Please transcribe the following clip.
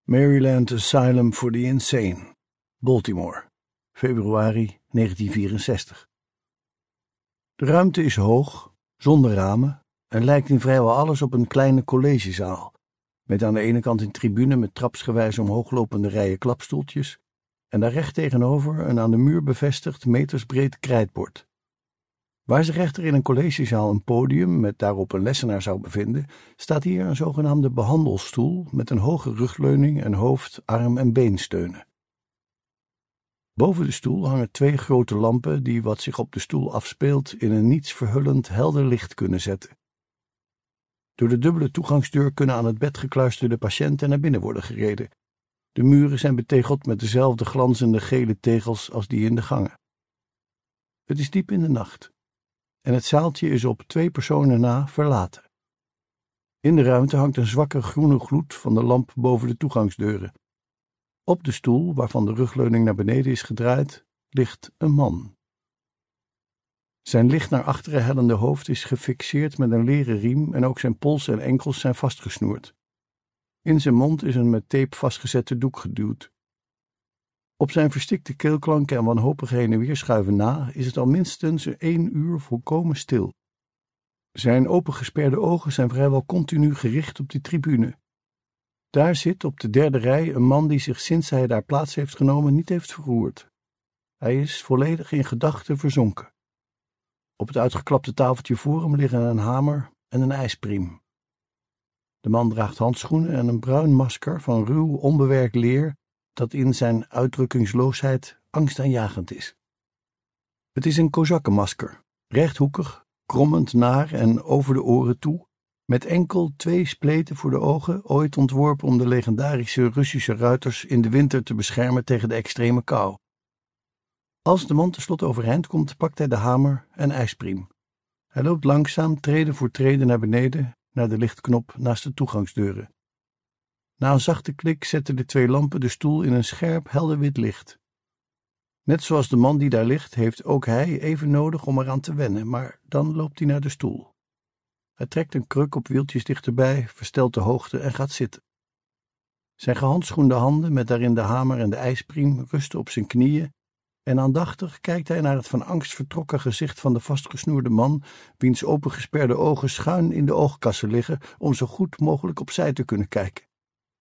Maryland Asylum for the Insane, Baltimore, februari 1964. De ruimte is hoog, zonder ramen en lijkt in vrijwel alles op een kleine collegezaal, met aan de ene kant een tribune met trapsgewijs omhooglopende rijen klapstoeltjes en daar recht tegenover een aan de muur bevestigd metersbreed krijtbord. Waar zich echter in een collegezaal een podium met daarop een lessenaar zou bevinden, staat hier een zogenaamde behandelstoel met een hoge rugleuning en hoofd, arm en beensteunen. Boven de stoel hangen 2 grote lampen die wat zich op de stoel afspeelt in een niets verhullend helder licht kunnen zetten. Door de dubbele toegangsdeur kunnen aan het bed gekluisterde patiënten naar binnen worden gereden. De muren zijn betegeld met dezelfde glanzende gele tegels als die in de gangen. Het is diep in de nacht en het zaaltje is op 2 personen na verlaten. In de ruimte hangt een zwakke groene gloed van de lamp boven de toegangsdeuren. Op de stoel, waarvan de rugleuning naar beneden is gedraaid, ligt een man. Zijn licht naar achteren hellende hoofd is gefixeerd met een leren riem en ook zijn pols en enkels zijn vastgesnoerd. In zijn mond is een met tape vastgezette doek geduwd. Op zijn verstikte keelklanken en wanhopig heen en weer schuiven na is het al minstens 1 uur volkomen stil. Zijn opengesperde ogen zijn vrijwel continu gericht op de tribune. Daar zit op de 3e rij een man die zich sinds hij daar plaats heeft genomen niet heeft verroerd. Hij is volledig in gedachten verzonken. Op het uitgeklapte tafeltje voor hem liggen een hamer en een ijspriem. De man draagt handschoenen en een bruin masker van ruw, onbewerkt leer dat in zijn uitdrukkingsloosheid angstaanjagend is. Het is een kozakkenmasker, rechthoekig, krommend naar en over de oren toe, met enkel 2 spleten voor de ogen, ooit ontworpen om de legendarische Russische ruiters in de winter te beschermen tegen de extreme kou. Als de man tenslotte overeind komt, pakt hij de hamer en ijspriem. Hij loopt langzaam, trede voor trede naar beneden, naar de lichtknop naast de toegangsdeuren. Na een zachte klik zetten de 2 lampen de stoel in een scherp, helder wit licht. Net zoals de man die daar ligt, heeft ook hij even nodig om eraan te wennen, maar dan loopt hij naar de stoel. Hij trekt een kruk op wieltjes dichterbij, verstelt de hoogte en gaat zitten. Zijn gehandschoende handen, met daarin de hamer en de ijspriem, rusten op zijn knieën en aandachtig kijkt hij naar het van angst vertrokken gezicht van de vastgesnoerde man, wiens opengesperde ogen schuin in de oogkassen liggen om zo goed mogelijk opzij te kunnen kijken.